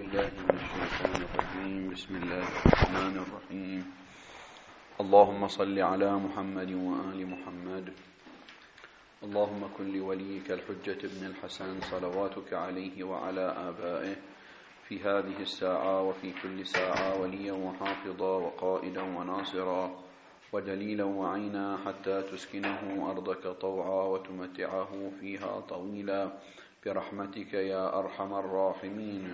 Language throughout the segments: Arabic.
بالله من الشيطان الرجيم. بسم الله الرحمن الرحيم. اللهم صل على محمد وآل محمد. اللهم كن لوليك الحجة ابن الحسن صلواتك عليه وعلى آبائه في هذه الساعة وفي كل ساعة وليا وحافظا وقائدا وناصرا ودليلا وعينا حتى تسكنه أرضك طوعا وتمتعه فيها طويلا برحمتك يا أرحم الراحمين.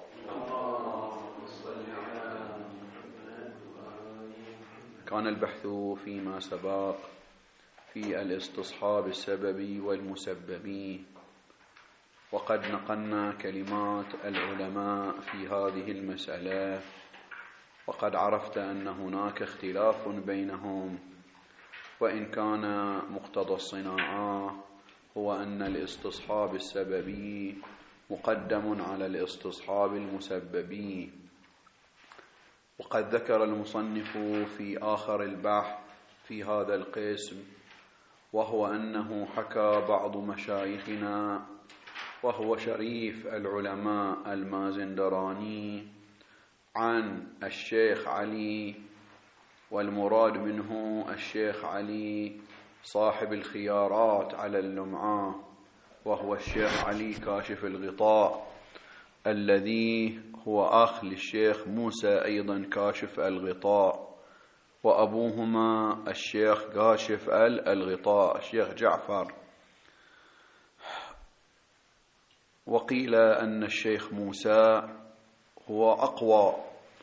كان البحث فيما سبق في الاستصحاب السببي والمسببي، وقد نقلنا كلمات العلماء في هذه المسألة، وقد عرفت أن هناك اختلاف بينهم، وإن كان مقتضى الصناعة هو أن الاستصحاب السببي مقدم على الاستصحاب المسببي. وقد ذكر المصنف في آخر البحث في هذا القسم، وهو أنه حكى بعض مشايخنا وهو شريف العلماء المازندراني عن الشيخ علي، والمراد منه الشيخ علي صاحب الخيارات على اللمعة، وهو الشيخ علي كاشف الغطاء الذي هو أخ للشيخ موسى أيضا كاشف الغطاء، وأبوهما الشيخ كاشف الغطاء الشيخ جعفر. وقيل أن الشيخ موسى هو أقوى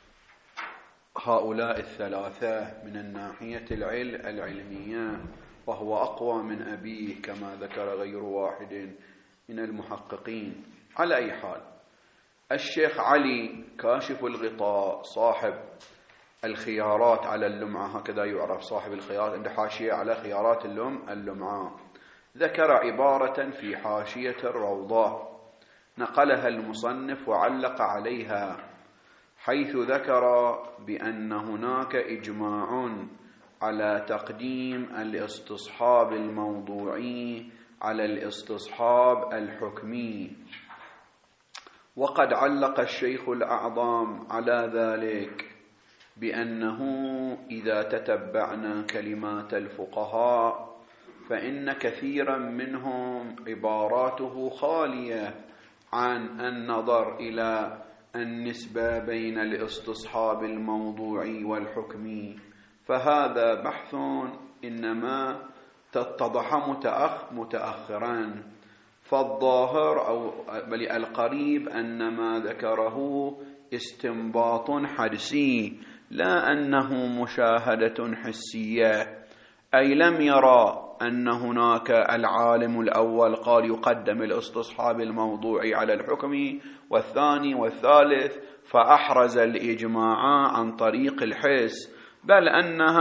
هؤلاء الثلاثة من الناحية العلمية، وهو أقوى من أبيه كما ذكر غير واحد من المحققين. على أي حال، الشيخ علي كاشف الغطاء صاحب الخيارات على اللمعة، هكذا يعرف صاحب الخيارات، عند حاشية على خيارات اللمعة، ذكر عبارة في حاشية الروضة نقلها المصنف وعلق عليها، حيث ذكر بأن هناك إجماع على تقديم الاستصحاب الموضوعي على الاستصحاب الحكمي. وقد علق الشيخ الأعظم على ذلك بأنه إذا تتبعنا كلمات الفقهاء فإن كثيرا منهم عباراته خالية عن النظر إلى النسبة بين الاستصحاب الموضوعي والحكمي، فهذا بحث إنما اتضح متأخرا، فالظاهر أو بل القريب أن ما ذكره استنباط حدسي لا أنه مشاهدة حسية، أي لم يرى أن هناك العالم الأول قال يقدم الاستصحاب الموضوعي على الحكم والثاني والثالث فأحرز الإجماع عن طريق الحس، بل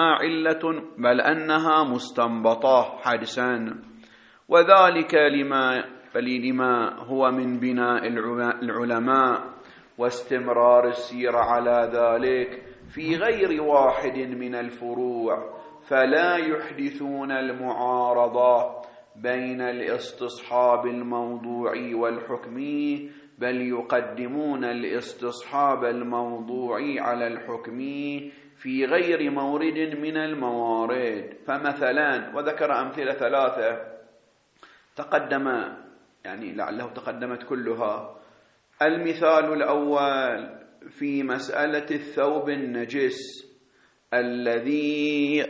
أنها مستنبطة حدسا، وذلك لما هو من بناء العلماء واستمرار السيرة على ذلك في غير واحد من الفروع، فلا يحدثون المعارضة بين الاستصحاب الموضوعي والحكمي، بل يقدمون الاستصحاب الموضوعي على الحكمي في غير مورد من الموارد. فمثلا، وذكر أمثلة ثلاثة تقدم، يعني لعله تقدمت كلها. المثال الأول في مسألة الثوب النجس الذي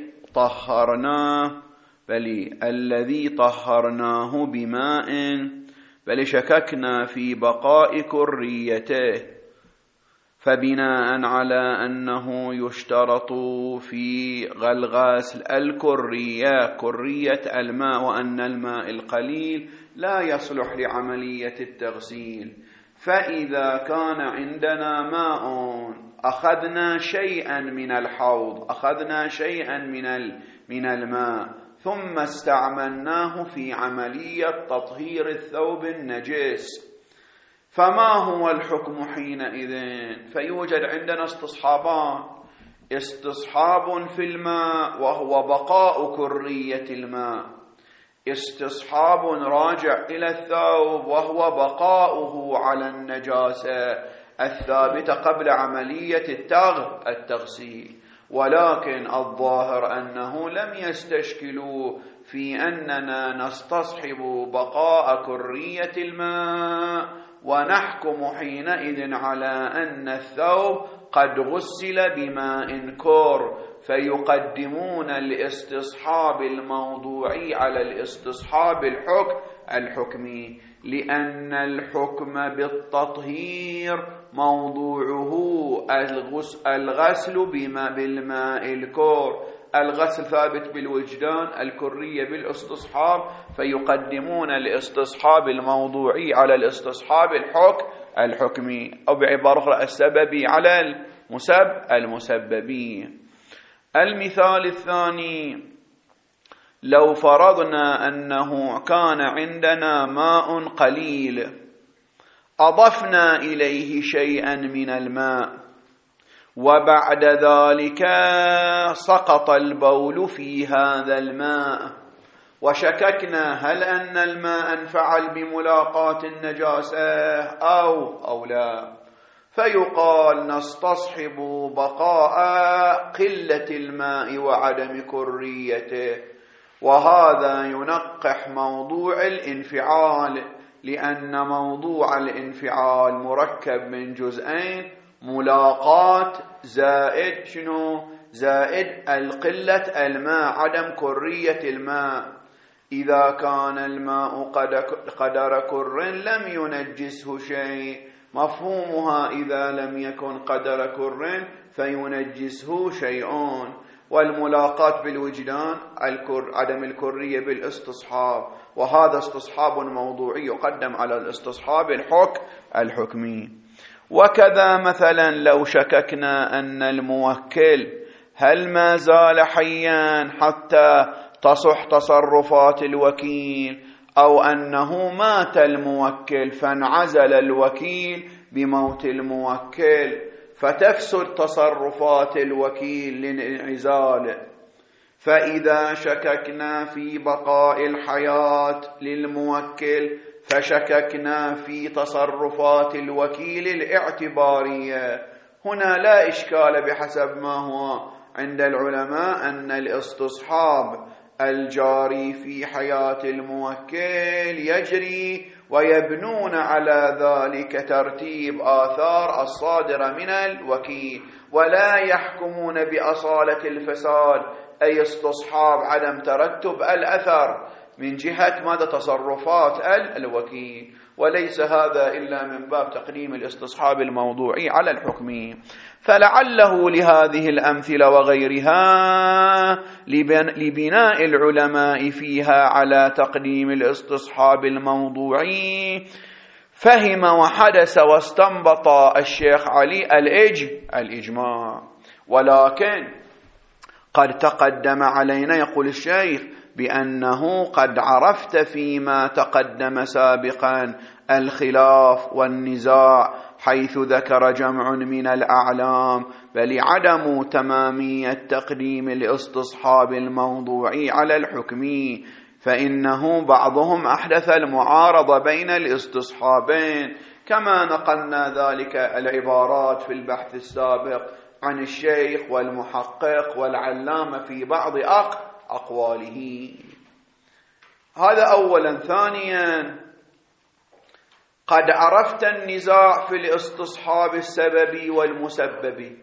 طهرناه بماء بل شككنا في بقاء كريته، فبناء على أنه يشترط في غسل كرية الماء، وأن الماء القليل لا يصلح لعملية التغسيل، فإذا كان عندنا ماء أخذنا شيئا من الحوض، أخذنا شيئا من الماء ثم استعملناه في عملية تطهير الثوب النجس، فما هو الحكم حينئذ؟ فيوجد عندنا استصحابان: استصحاب في الماء وهو بقاء كرية الماء، استصحاب راجع إلى الثوب وهو بقاؤه على النجاسة الثابتة قبل عملية التغسيل، ولكن الظاهر أنه لم يستشكلوا في أننا نستصحب بقاء كرية الماء ونحكم حينئذ على أن الثوب قد غسل بماء كر، فيقدمون الاستصحاب الموضوعي على الاستصحاب الحكمي، لأن الحكم بالتطهير موضوعه الغسل بالماء الكر. الغسل ثابت بالوجدان، الكرية بالاستصحاب، فيقدمون الاستصحاب الموضوعي على الاستصحاب الحكمي، أو بعبارة أخرى السببي على المسببي. المثال الثاني: لو فرضنا أنه كان عندنا ماء قليل أضفنا إليه شيئا من الماء، وبعد ذلك سقط البول في هذا الماء، وشككنا هل أن الماء انفعل بملاقاة النجاسة أو لا، فيقال نستصحب بقاء قلة الماء وعدم كريته، وهذا ينقح موضوع الانفعال، لأن موضوع الانفعال مركب من جزئين: ملاقاة زائد زائد القلة الماء، عدم كرية الماء. إذا كان الماء قدر كر لم ينجسه شيء، مفهومها إذا لم يكن قدر كر فينجسه شيء. والملاقاة بالوجدان عدم الكرية بالاستصحاب، وهذا استصحاب موضوعي يقدم على الاستصحاب الحكمي. وكذا مثلا لو شككنا أن الموكل هل ما زال حيا حتى تصح تصرفات الوكيل، أو أنه مات الموكل فانعزل الوكيل بموت الموكل، فتفسد تصرفات الوكيل للانعزال. فإذا شككنا في بقاء الحياة للموكل فشككنا في تصرفات الوكيل الاعتبارية. هنا لا إشكال بحسب ما هو عند العلماء أن الاستصحاب الجاري في حياة الموكل يجري، ويبنون على ذلك ترتيب آثار الصادرة من الوكيل، ولا يحكمون بأصالة الفساد، أي استصحاب عدم ترتب الأثر من جهة ماذا تصرفات الوكيل، وليس هذا إلا من باب تقديم الاستصحاب الموضوعي على الحكمي. فلعله لهذه الأمثلة وغيرها لبناء العلماء فيها على تقديم الاستصحاب الموضوعي فهم وحدث واستنبط الشيخ علي الإجماع. ولكن قد تقدم علينا، يقول الشيخ، بأنه قد عرفت فيما تقدم سابقا الخلاف والنزاع، حيث ذكر جمع من الأعلام بل عدم تمامية تقديم الاستصحاب الموضوعي على الحكمي، فإنه بعضهم أحدث المعارضة بين الاستصحابين، كما نقلنا ذلك العبارات في البحث السابق عن الشيخ والمحقق والعلامة في بعض أقواله. هذا أولا. ثانيا، قد عرفت النزاع في الاستصحاب السببي والمسببي،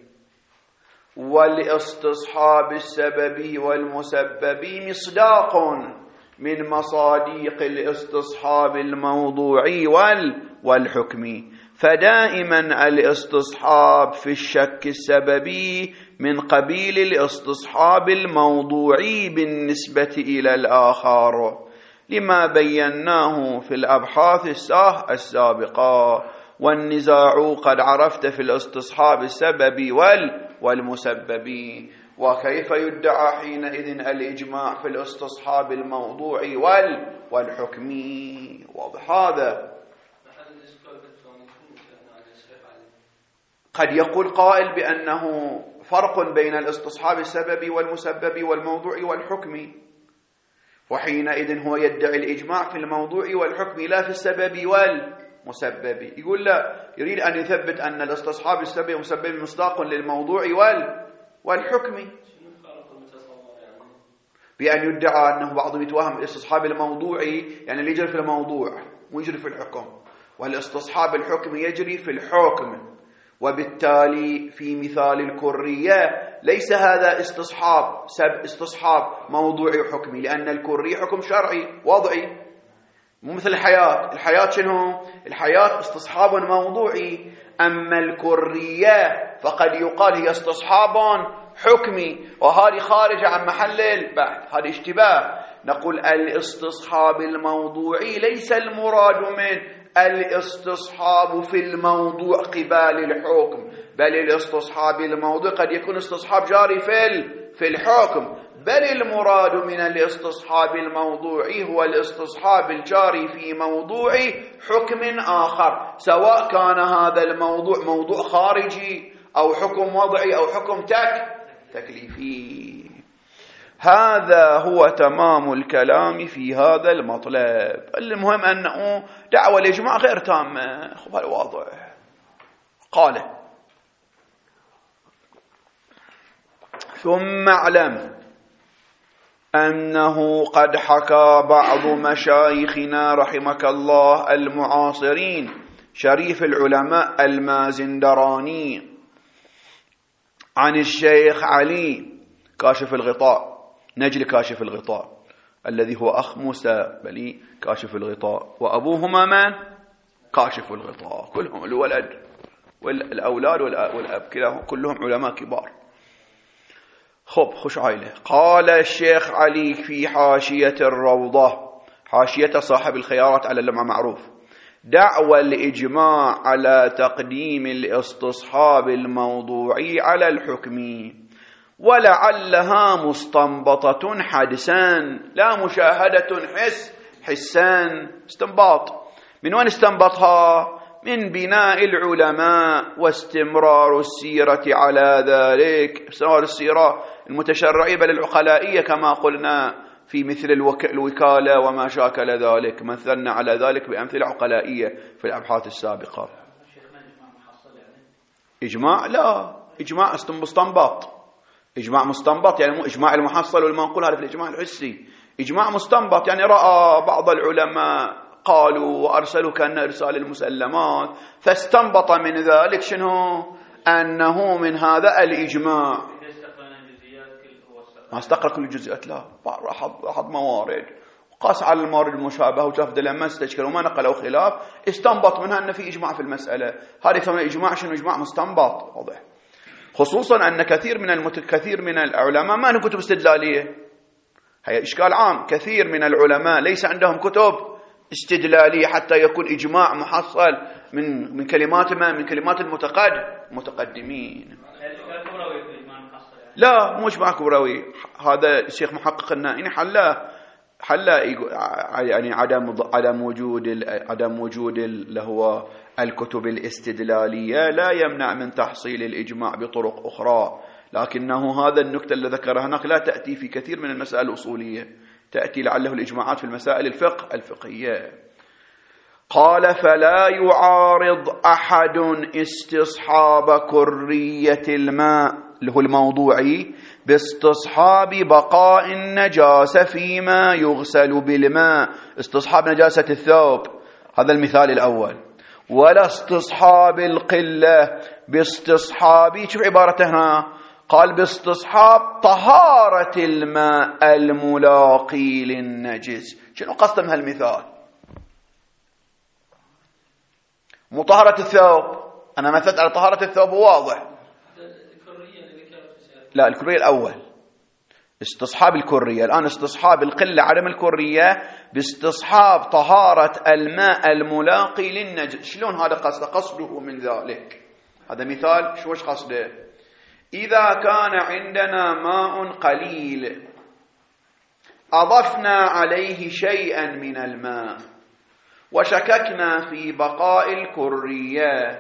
والاستصحاب السببي والمسببي مصداق من مصاديق الاستصحاب الموضوعي والحكمي، فدائما الاستصحاب في الشك السببي من قبيل الاستصحاب الموضوعي بالنسبة إلى الآخر، لما بيناه في الأبحاث السابقة. والنزاع قد عرفت في الاستصحاب السببي والمسببي. وكيف يدعى حينئذ الإجماع في الاستصحاب الموضوعي والحكمي؟ واضح هذا. قد يقول قائل بأنه فرق بين الاستصحاب السببي والمسببي والموضوعي والحكمي، وحينئذ هو يدعي الإجماع في الموضوعي والحكمي لا في السببي مسببي. يقول لا، يريد أن يثبت أن الاستصحاب السببي مسببي مصداق للموضوع والحكم، بأن يدعى أنه بعضهم يتوهم الاستصحاب الموضوعي يعني اللي يجري في الموضوع ويجري في الحكم، والاستصحاب الحكم يجري في الحكم، وبالتالي في مثال الكرية ليس هذا استصحاب موضوعي وحكمي، لأن الكرية حكم شرعي وضعي، مو مثل الحياة شنو؟ الحياة استصحاب موضوعي، أما الكرية فقد يقال هي استصحاب حكمي، وهذه خارجة عن محل البحث، هذه اشتباه. نقول الاستصحاب الموضوعي ليس المراد من الاستصحاب في الموضوع قبال الحكم، بل الاستصحاب الموضوع قد يكون استصحاب جاري في الحكم، بل المراد من الاستصحاب الموضوعي هو الاستصحاب الجاري في موضوع حكم آخر، سواء كان هذا الموضوع موضوع خارجي أو حكم وضعي أو حكم تكليفي. هذا هو تمام الكلام في هذا المطلب. المهم أنه دعوة الإجماع غير تامة، هذا واضح. قال: ثم اعلم أنه قد حكى بعض مشايخنا رحمك الله المعاصرين شريف العلماء المازندراني عن الشيخ علي كاشف الغطاء، نجل كاشف الغطاء الذي هو أخ موسى بلي كاشف الغطاء، وأبوهما من؟ كاشف الغطاء، كلهم الولد والأولاد والأب كلهم علماء كبار. خب خش عائلة. قال الشيخ علي في حاشية الروضة، حاشية صاحب الخيارات على اللمعة معروف: دعوى الإجماع على تقديم الاستصحاب الموضوعي على الحكم، ولعلها مستنبطة حدسا لا مشاهدة حسا. استنباط من وين استنبطها؟ من بناء العلماء واستمرار السيرة على ذلك، استمرار السيرة المتشرعية بل العقلائية كما قلنا في مثل الوكالة وما شاكل ذلك، مثلنا على ذلك بأمثلة عقلائية في الأبحاث السابقة. إجماع لا، إجماع مستنبط، إجماع مستنبط يعني مو إجماع المحصل والمنقول، هذا في الإجماع الحسي. إجماع مستنبط يعني رأى بعض العلماء قالوا وأرسلوا كأن إرسال المسلمات، فاستنبط من ذلك شنو؟ أنه من هذا الإجماع. ما استقرأ كل الجزئيات، لا، أحد موارد قاس على الموارد المشابهة وشاف لما استشكل وما نقله خلاف، استنبط منها أن في إجماع في المسألة. هذا يسمى إجماع شنو؟ إجماع مستنبط واضح، خصوصا أن كثير من العلماء ما عندهم كتب استدلالية. هي إشكال عام، كثير من العلماء ليس عندهم كتب استدلالية حتى يكون إجماع محصل من كلمات المتقدمين. لا، مو إجماع كبروي، هذا الشيخ محقق النائي حلا يعني عدم وجود اللي هو الكتب الاستدلالية لا يمنع من تحصيل الإجماع بطرق أخرى، لكنه هذا النكتة اللي ذكرها هناك لا تأتي في كثير من المسائل الأصولية، تأتي لعله الإجماعات في المسائل الفقهية. قال: فلا يعارض أحد استصحاب كرية الماء اللي هو الموضوعي باستصحاب بقاء النجاسة فيما يغسل بالماء، استصحاب نجاسة الثوب، هذا المثال الأول، ولا استصحاب القلة باستصحاب، شوف عبارته هنا، قال باستصحاب طهارة الماء الملاقي للنجس. شنو قصد من هالمثال؟ مو طهارة الثوب، أنا مثلت على طهارة الثوب واضح. لا، الكرية الأول، استصحاب الكرية. الآن استصحاب القلة عدم الكرية باستصحاب طهارة الماء الملاقي للنجس. شلون هذا قصده من ذلك؟ هذا مثال شوش قصده. إذا كان عندنا ماء قليل أضفنا عليه شيئا من الماء وشككنا في بقاء الكرية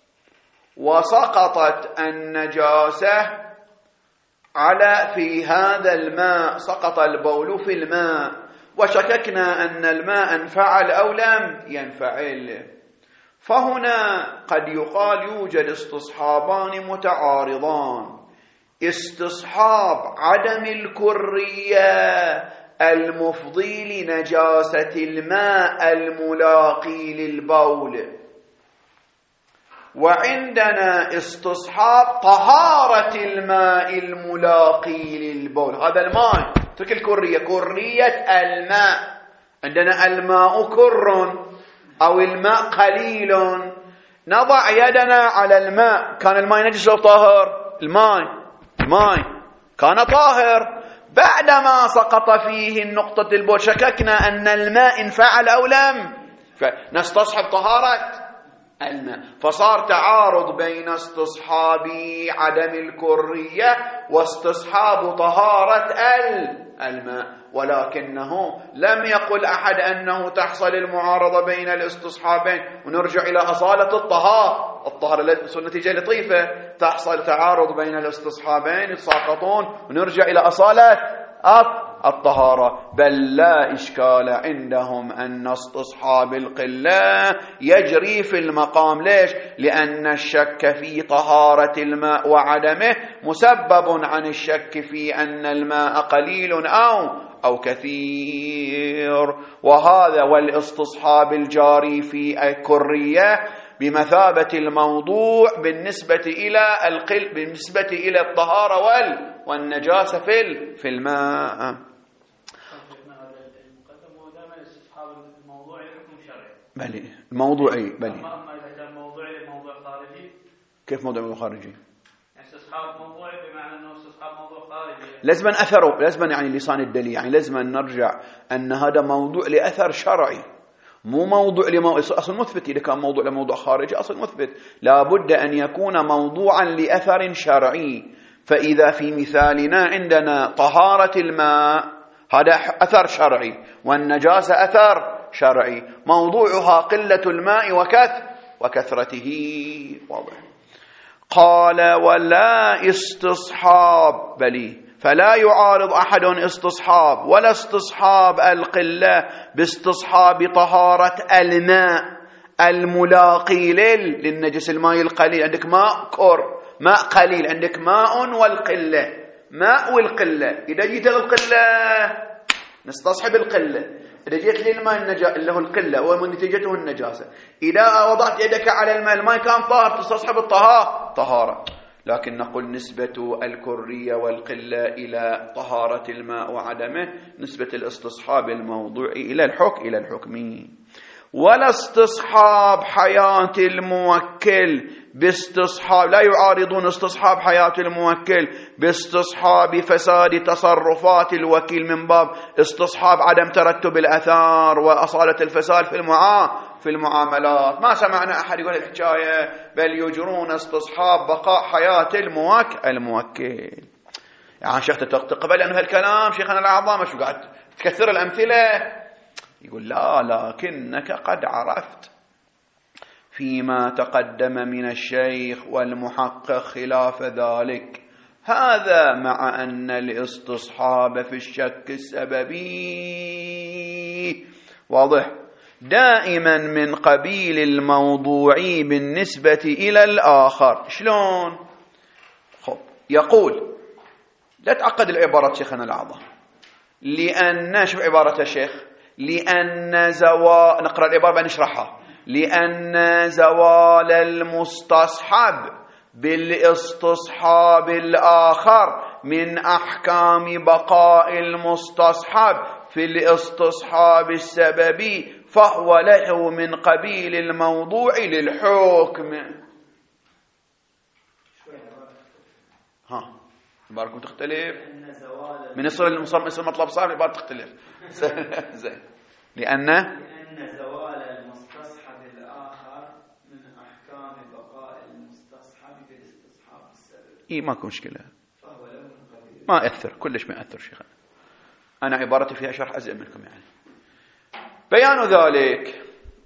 وسقطت النجاسة في هذا الماء، سقط البول في الماء وشككنا أن الماء انفعل أو لم ينفعل، فهنا قد يقال يوجد استصحابان متعارضان: استصحاب عدم الكرية المفضي لنجاسة الماء الملاقي للبول، وعندنا استصحاب طهارة الماء الملاقي للبول. هذا الماء ترك الكرية، كرية الماء، عندنا الماء كر أو الماء قليل، نضع يدنا على الماء، كان الماء نجس أو طاهر؟ الماء كان طاهر، بعدما سقط فيه النقطة البول شككنا أن الماء انفعل أو لم، فنستصحب طهارة الماء، فصار تعارض بين استصحاب عدم الكرية واستصحاب طهارة الماء، ولكنه لم يقل أحد أنه تحصل المعارضة بين الاستصحابين ونرجع إلى أصالة الطهارة نتيجة لطيفة، تحصل تعارض بين الاستصحابين يتساقطون ونرجع إلى أصالة الطهارة. بل لا إشكال عندهم أن استصحاب القلة يجري في المقام. ليش؟ لأن الشك في طهارة الماء وعدمه مسبب عن الشك في أن الماء قليل أو كثير، وهذا والاستصحاب الجاري في الكرية بمثابة الموضوع بالنسبة إلى الطهارة والنجاسة في الماء. بلي الموضوعي بلي. أما إذا كان موضوعي موضوع خارجي، كيف موضوع خارجي؟ استصحاب موضوعي بمعنى أنه استصحاب موضوع خارجي، لازم أثره، لازم يعني لسان الدليل، يعني لازم نرجع أن هذا موضوع لأثر شرعي، مو موضوع أصل مثبت. إذا كان موضوع لموضوع خارجي أصل مثبت، لابد أن يكون موضوعا لأثر شرعي. فإذا في مثالنا عندنا طهارة الماء هذا أثر شرعي، والنجاسة أثر شرعي، موضوعها قلة الماء وكثرته. واضح. قال: ولا استصحاب بلي، فلا يعارض أحد استصحاب ولا استصحاب القلة باستصحاب طهارة الماء الملاقي للنجس. الماء القليل، عندك ماء قليل، عندك ماء والقلة، ماء والقلة. إذا جيت القلة نستصحب القلة، إذا جيت للماء اللي هو القلة ونتيجته النجاسة، إذا وضعت يدك على الماء كان طاهر تستصحب طهارة. لكن نقول نسبة الكرية والقلة إلى طهارة الماء وعدمه نسبة الاستصحاب الموضوعي إلى الحكم. ولا استصحاب حياة الموكل باستصحاب، لا يعارضون استصحاب حياة الموكل باستصحاب فساد تصرفات الوكيل من باب استصحاب عدم ترتب الأثار وأصالة الفساد في المعاملات. ما سمعنا أحد يقول الحكاية، بل يجرون استصحاب بقاء حياة الموكل. يعني شيخ تقبل أنه هالكلام شيخنا الأعظم شو قاعد تكثر الأمثلة؟ يقول لا، لكنك قد عرفت فيما تقدم من الشيخ والمحقق خلاف ذلك، هذا مع أن الاستصحاب في الشك السببي واضح دائما من قبيل الموضوعي بالنسبة إلى الآخر. شلون؟ يقول لا تعقد العبارة شيخنا الأعظم، لأن شوف عبارة الشيخ، لأن نقرأ العبارة بعد نشرحها. لأن زوال المستصحب بالاستصحاب الآخر من أحكام بقاء المستصحب في الاستصحاب السببي، فهو له من قبيل الموضوع للحكم. عباركم تختلف من يصل المطلب صار عبارة تختلف. زين. لأن زوال المستصحب الآخر من أحكام بقاء المستصحب في الاستصحاب السببي. ماكو مشكلة، فهو له من قبيل ما يأثر، كلش ما يأثر شيخنا. أنا عبارتي فيها شرح أزئل منكم. يعني بيان ذلك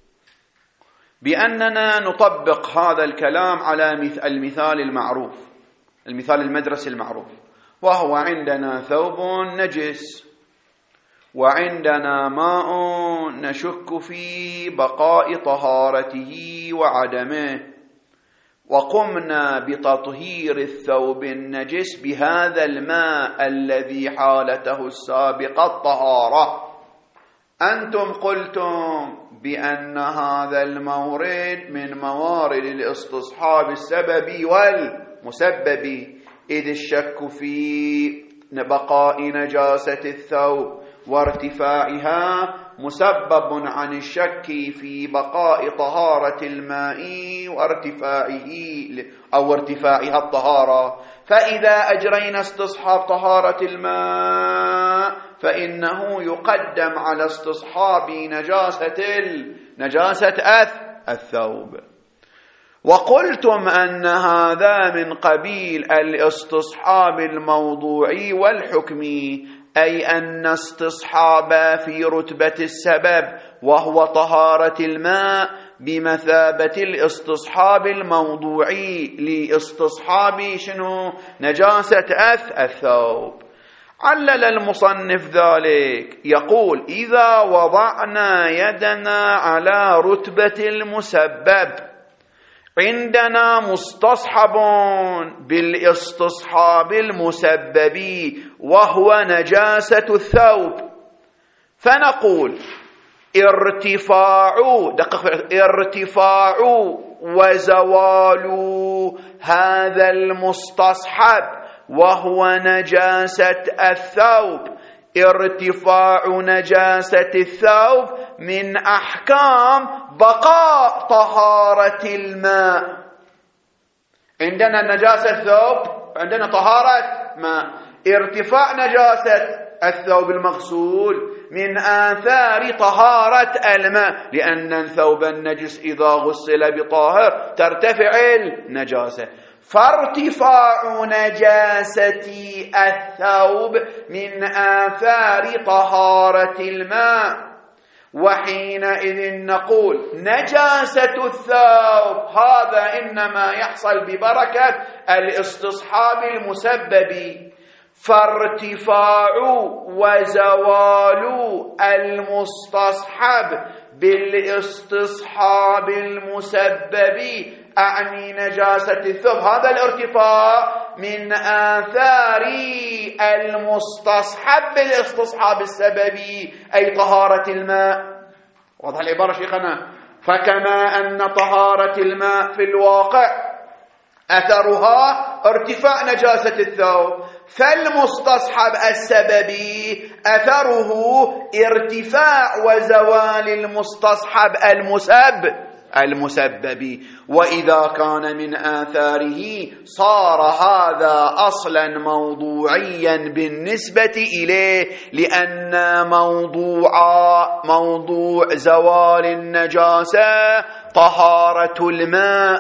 بأننا نطبق هذا الكلام على المثال المعروف، المثال المدرسي المعروف، وهو عندنا ثوب نجس وعندنا ماء نشك في بقاء طهارته وعدمه، وقمنا بتطهير الثوب النجس بهذا الماء الذي حالته السابقة الطهارة. أنتم قلتم بأن هذا المورد من موارد الاستصحاب السببي والمسبب، إذ الشك في بقاء نجاسة الثوب وارتفاعها مسبب عن الشك في بقاء طهارة الماء وارتفاعه أو ارتفاعها الطهارة. فإذا أجرينا استصحاب طهارة الماء فإنه يقدم على استصحاب نجاسة الثوب. وقلتم أن هذا من قبيل الاستصحاب الموضوعي والحكمي، أي أن استصحاب في رتبة السبب وهو طهارة الماء بمثابة الاستصحاب الموضوعي لاستصحاب نجاسة الثوب. علل المصنف ذلك يقول: إذا وضعنا يدنا على رتبة المسبب عندنا مستصحب بالاستصحاب المسبب وهو نجاسة الثوب، فنقول ارتفاع وزوال هذا المستصحب وهو نجاسة الثوب، ارتفاع نجاسة الثوب من أحكام بقاء طهارة الماء. عندنا نجاسة الثوب، عندنا طهارة ماء، ارتفاع نجاسة الثوب المغسول من آثار طهارة الماء، لأن الثوب النجس إذا غسل بطاهر ترتفع النجاسة، فارتفاع نجاسة الثوب من آثار طهارة الماء. وحينئذ نقول نجاسة الثوب هذا إنما يحصل ببركة الاستصحاب المسبب، فارتفاع وزوال المستصحب بالاستصحاب المسبب أعني نجاسة الثوب، هذا الارتفاع من آثار المستصحب بالاستصحاب السببي أي طهارة الماء. واضح العبارة شيخنا؟ فكما أن طهارة الماء في الواقع أثرها ارتفاع نجاسة الثوب، فالمستصحب السببي أثره ارتفاع وزوال المستصحب المسبب. وإذا كان من آثاره صار هذا أصلا موضوعيا بالنسبة إليه، لأن موضوع زوال النجاسة طهارة الماء،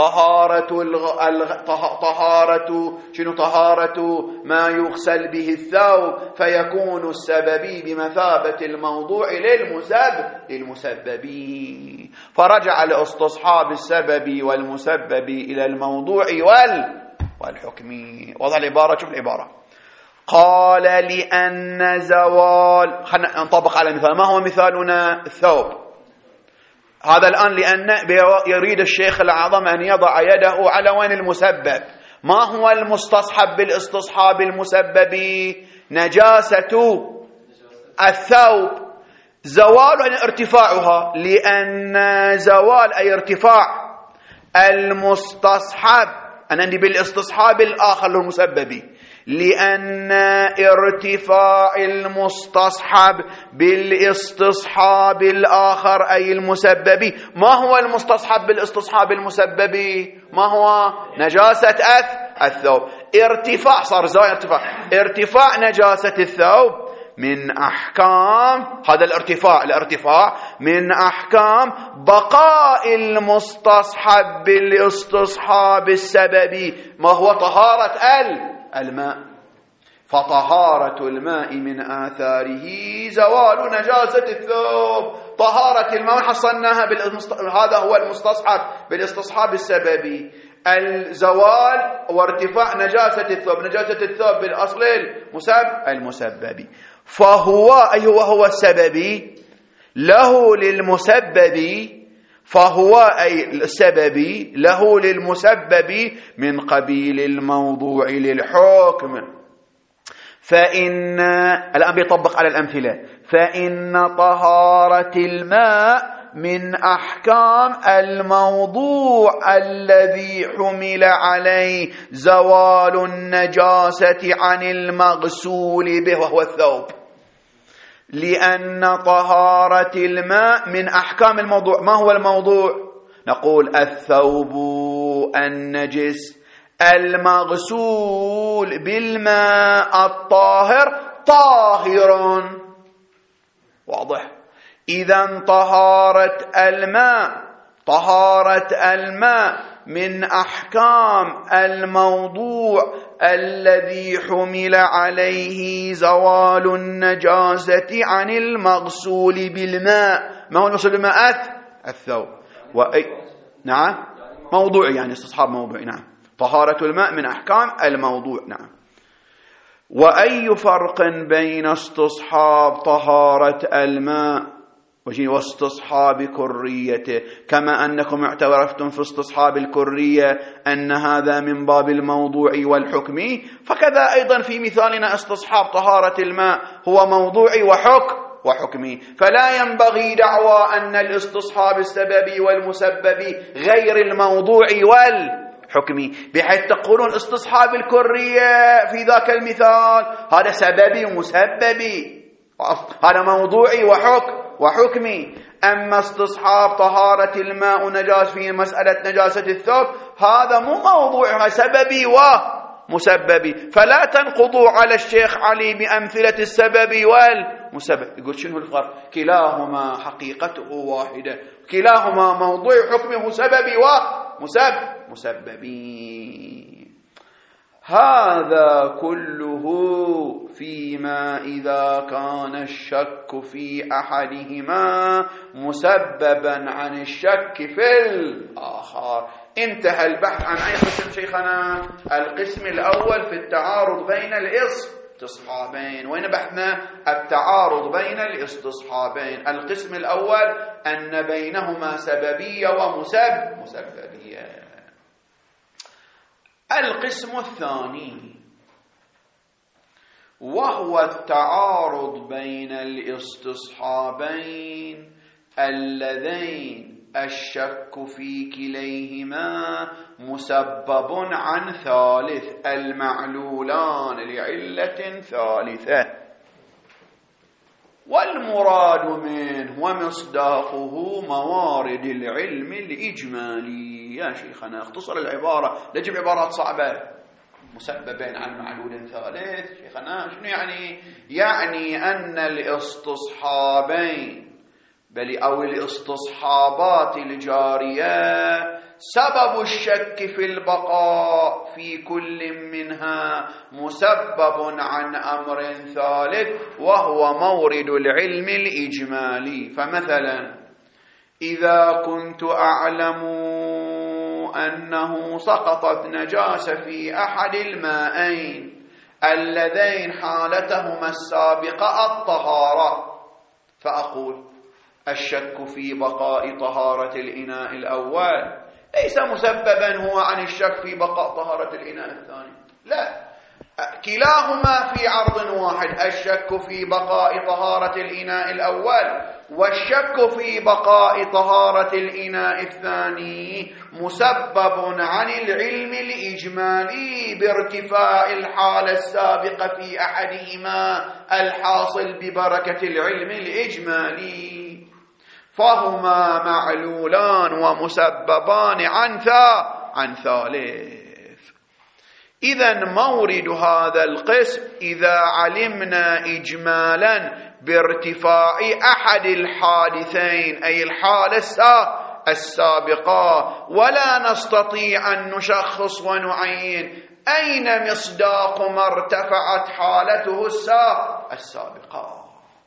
طهارة ما يغسل به الثوب، فيكون السببي بمثابة الموضوع للمسبب. فرجع الاستصحاب السببي والمسبب إلى الموضوع والحكم. وضع العبارة، شوف العبارة، قال لأن زوال، خلينا نطبق على مثال. ما هو مثالنا؟ الثوب. هذا الآن لأن يريد الشيخ الأعظم أن يضع يده على وين المسبب. ما هو المستصحب بالاستصحاب المسبب؟ نجاسة الثوب، زوال أي ارتفاعها، لأن زوال أي ارتفاع المستصحب، أنا عندي بالاستصحاب الآخر له المسبب، لأن ارتفاع المستصحب بالاستصحاب الآخر أي المسبب. ما هو المستصحب بالاستصحاب المسبب؟ ما هو؟ نجاسة الثوب. ارتفاع، صار زاوية ارتفاع نجاسة الثوب من أحكام، هذا الارتفاع من أحكام بقاء المستصحب بالاستصحاب السببي. ما هو؟ طهارة الماء. فطهارة الماء من آثاره زوال نجاسة الثوب. طهارة الماء حصلناها هذا هو المستصحب بالاستصحاب السببي، الزوال وارتفاع نجاسة الثوب. نجاسة الثوب بالأصل المسبب. فهو أي هو السببي له للمسبب، فهو أي السببي له للمسبب من قبيل الموضوع للحكم. فإن الآن بيطبق على الأمثلة. فإن طهارة الماء من أحكام الموضوع الذي حمل عليه زوال النجاسة عن المغسول به وهو الثوب. لأن طهارة الماء من أحكام الموضوع. ما هو الموضوع؟ نقول الثوب النجس المغسول بالماء الطاهر طاهر. واضح؟ إذن طهارة الماء من أحكام الموضوع الذي حمل عليه زوال النجاسة عن المغسول بالماء. ما هو المغسول بالماء؟ الثوب. نعم موضوعي، يعني استصحاب موضوعي. نعم طهارة الماء من أحكام الموضوع. نعم. وأي فرق بين استصحاب طهارة الماء واستصحاب كريته؟ كما أنكم اعترفتم في استصحاب الكرية أن هذا من باب الموضوع والحكمي، فكذا أيضا في مثالنا استصحاب طهارة الماء هو موضوعي وحكمي. فلا ينبغي دعوى أن الاستصحاب السببي والمسببي غير الموضوع والحكمي، بحيث تقولون استصحاب الكرية في ذاك المثال هذا سببي ومسببي، هذا موضوعي وحكمي. أما استصحاب طهارة الماء ونجاس في مسألة نجاسة الثوب هذا مو موضوع، سببي ومسببي. فلا تنقضوا على الشيخ علي بأمثلة السبب والمسبب. يقول شنو الفرق؟ كلاهما حقيقته واحدة، كلاهما موضوع حكمه سببي ومسببي. هذا كله فيما إذا كان الشك في أحدهما مسببا عن الشك في الآخر. انتهى البحث عن أي قسم شيخنا؟ القسم الأول في التعارض بين الاستصحابين. وين بحثنا؟ التعارض بين الاستصحابين. القسم الأول أن بينهما سببية ومسببية. القسم الثاني وهو التعارض بين الاستصحابين اللذين الشك في كليهما مسبب عن ثالث، المعلولان لعلة ثالثة، والمراد منه ومصداقه موارد العلم الإجمالي. يا شيخنا اختصر العبارة، نجيب عبارات صعبة. مسببين عن معلول ثالث، شيخنا شنو يعني؟ يعني أن الاستصحابين أو الاستصحابات الجارية سبب الشك في البقاء في كل منها مسبب عن أمر ثالث وهو مورد العلم الإجمالي. فمثلا إذا كنت أعلم أنه سقطت نجاسة في أحد الماءين اللذين حالتهما السابقة الطهارة، فأقول الشك في بقاء طهارة الإناء الأول ليس مسببا هو عن الشك في بقاء طهارة الإناء الثاني، لا، كلاهما في عرض واحد. الشك في بقاء طهارة الإناء الأول والشك في بقاء طهارة الإناء الثاني مسبب عن العلم الإجمالي بارتفاع الحالة السابقة في أحدهما الحاصل ببركة العلم الإجمالي، فهما معلولان ومسببان عن ثالث. إذن مورد هذا القسم إذا علمنا إجمالا بارتفاع أحد الحادثين أي الحالة السابقة، ولا نستطيع أن نشخص ونعين أين مصداق ما ارتفعت حالته السابقة.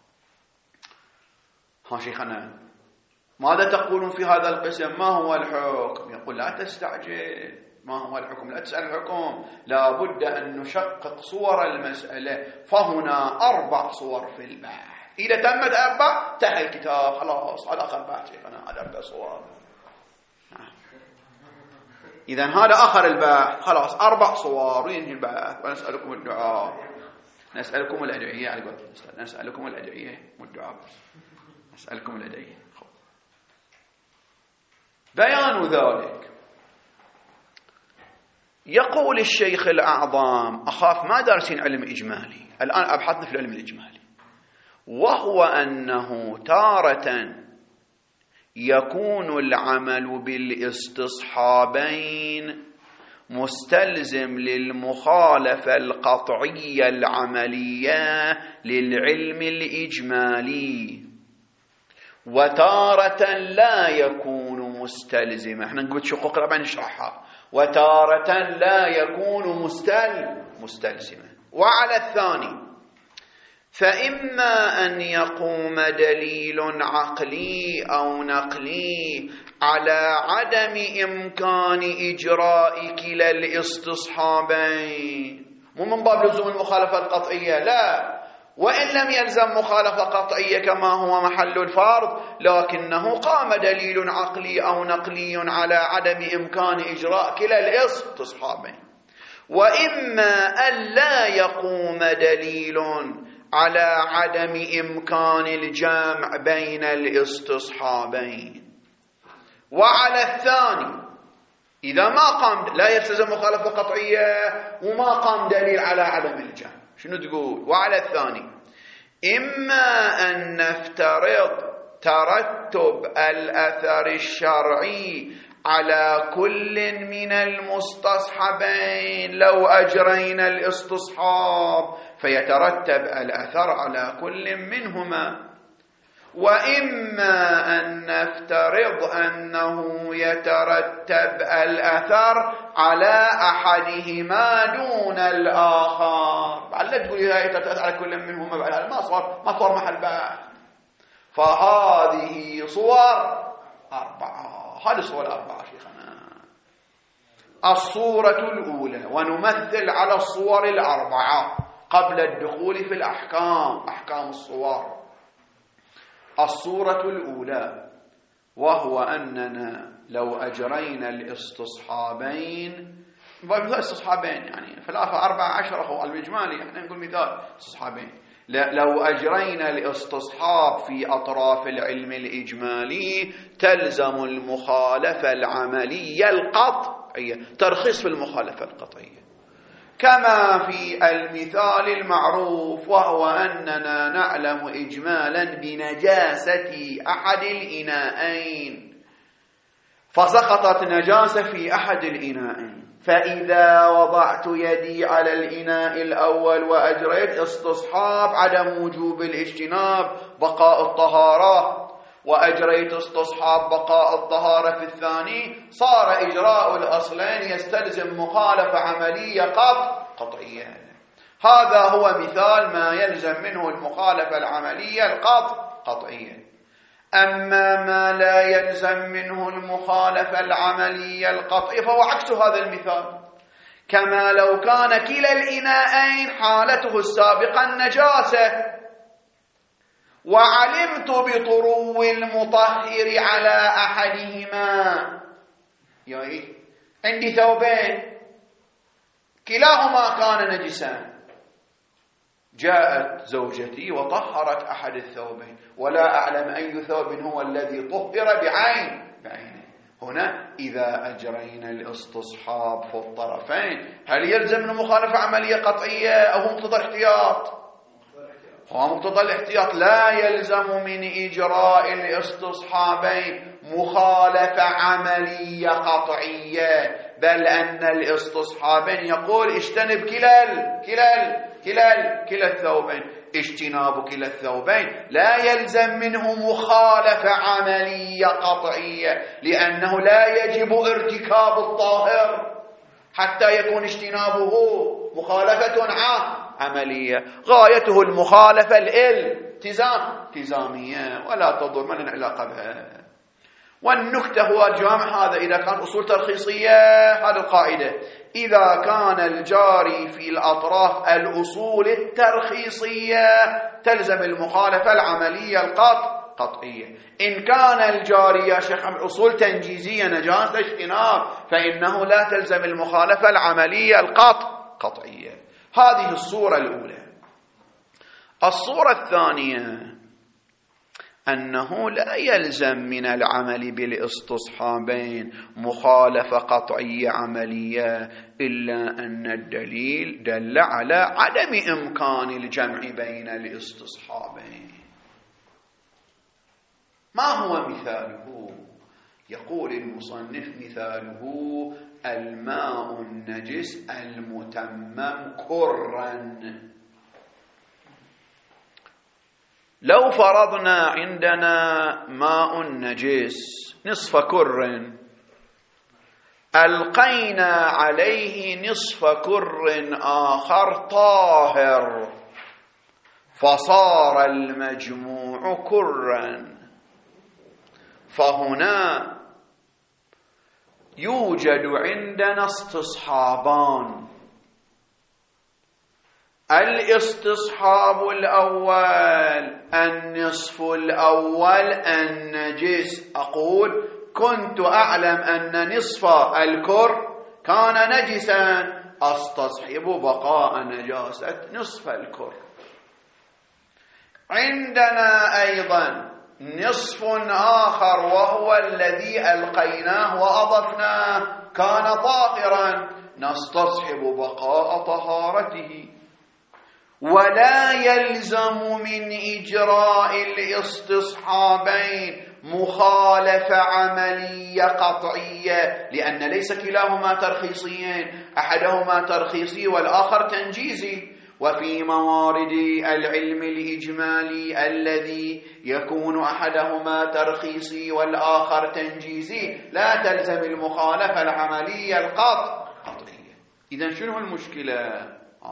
ها شيخنا ماذا تقولون في هذا القسم؟ ما هو الحكم؟ يقول لا تستعجل، ما هو الحكم؟ لا تسأل الحكم، لا بد أن نشقق صور المسألة. فهنا 4 صور في البحث. إذا تمت 4 انتهى الكتاب، خلاص هذا آخر بحث شيخنا، هذا 4 صور. إذا هذا آخر البحث، خلاص 4 صور وينهي البحث. ونسألكم الدعاء، نسألكم الأدعية على قولة نسألكم الأدعية والدعاء، نسألكم الأدعية. بيان ذلك يقول الشيخ الأعظم، أخاف ما دارسين علم إجمالي، الآن أبحثنا في العلم الإجمالي، وهو أنه تارة يكون العمل بالاستصحابين مستلزم للمخالفة القطعية العملية للعلم الإجمالي، وتارة لا يكون مستلزما. احنا نقول شقوق ربع نشرحها. وتارة لا يكون مستلزما. وعلى الثاني، فإما أن يقوم دليل عقلي أو نقلي على عدم إمكان إجراء كلا الاستصحابين، مو من باب لزوم المخالفة القطعية، لا، وإن لم يلزم مخالفة قطعية كما هو محل الفرض، لكنه قام دليل عقلي أو نقلي على عدم إمكان إجراء كلا الاستصحابين. وإما أن لا يقوم دليل على عدم إمكان الجمع بين الاستصحابين. وعلى الثاني، إذا ما قام، لا يلزم مخالفة قطعية وما قام دليل على عدم الجمع، شنو تقول؟ وعلى الثاني، إما أن نفترض ترتب الأثر الشرعي على كل من المستصحبين لو أجرينا الاستصحاب، فيترتب الأثر على كل منهما. وإما أن نفترض أنه يترتب الأثر على أحدهما دون الآخر. بعد لا تقول هي يترتب على كل منهما، بعد ما صار محل بحث. فهذه صور 4. هذه صور 4 شيخنا. الصورة الأولى، ونمثل على الصور 4 قبل الدخول في الأحكام، أحكام الصور. الصورة الأولى، وهو أننا لو أجرينا الاستصحابين، مثال استصحابين يعني في الآخر 14 أخو الإجمالي، يعني نقول مثال استصحابين، لو أجرينا الاستصحاب في أطراف العلم الإجمالي تلزم المخالفة العملية القطعية، ترخيص في المخالفة القطعية، كما في المثال المعروف، وهو أننا نعلم إجمالا بنجاسة أحد الإناءين، فسقطت نجاسة في أحد الإناءين، فإذا وضعت يدي على الإناء الأول وأجريت استصحاب عدم وجوب الاجتناب بقاء الطهارة، وأجريت استصحاب بقاء الطهارة في الثاني، صار إجراء الأصلين يستلزم مخالفة عملية قطعية. هذا هو مثال ما يلزم منه المخالفة العملية القطعية. أما ما لا يلزم منه المخالفة العملية القطعية فهو عكس هذا المثال، كما لو كان كلا الإناءين حالته السابقة النجاسة، وعلمت بطرو المطهر على أحدهما، يعني عندي ثوبين كلاهما كان نجسان، جاءت زوجتي وطهرت أحد الثوبين ولا أعلم أي ثوب هو الذي طهر بعينه. هنا إذا أجرينا الاستصحاب في الطرفين هل يلزم مخالفة عملية قطعية أو مقتضى الاحتياط؟ هو مقتضى الاحتياط لا يلزم من إجراء الاستصحابين مخالفة عملية قطعية، بل أن الاستصحابين يقول اجتنب كلا الثوبين. اجتناب كلا الثوبين لا يلزم منه مخالفة عملية قطعية، لأنه لا يجب ارتكاب الطاهر حتى يكون اجتنابه مخالفة عملية، غايته المخالفة الالتزامية ولا تضر من العلاقة بها. والنكتة هو الجامع هذا إذا كان أصول ترخيصية، هذه القاعدة، إذا كان الجاري في الأطراف الأصول الترخيصية تلزم المخالفة العملية قطعية. إن كان الجاري يا شيخ أصول تنجيزية نجاسة اجتناب فإنه لا تلزم المخالفة العملية قطعية. هذه الصورة الأولى. الصورة الثانية أنه لا يلزم من العمل بالاستصحابين مخالفة قطعية عملية إلا أن الدليل دل على عدم إمكان الجمع بين الاستصحابين. ما هو مثاله؟ يقول المصنف مثاله الماء النجس المتمم كرا. لو فرضنا عندنا ماء نجس نصف كر، ألقينا عليه نصف كر آخر طاهر فصار المجموع كرا، فهنا يوجد عندنا استصحابان. الاستصحاب الأول النصف الأول النجس، أقول كنت أعلم أن نصف الكر كان نجسا، أستصحب بقاء نجاسة نصف الكر. عندنا أيضا نصف آخر وهو الذي ألقيناه وأضفناه كان طاهرا، نستصحب بقاء طهارته. ولا يلزم من إجراء الاستصحابين مخالفة عملية قطعية، لأن ليس كلاهما ترخيصيين، أحدهما ترخيصي والآخر تنجيزي. وفي موارد العلم الإجمالي الذي يكون أحدهما ترخيصي والآخر تنجيزي لا تلزم المخالفة العملية القطعية. إذن شنو المشكلة؟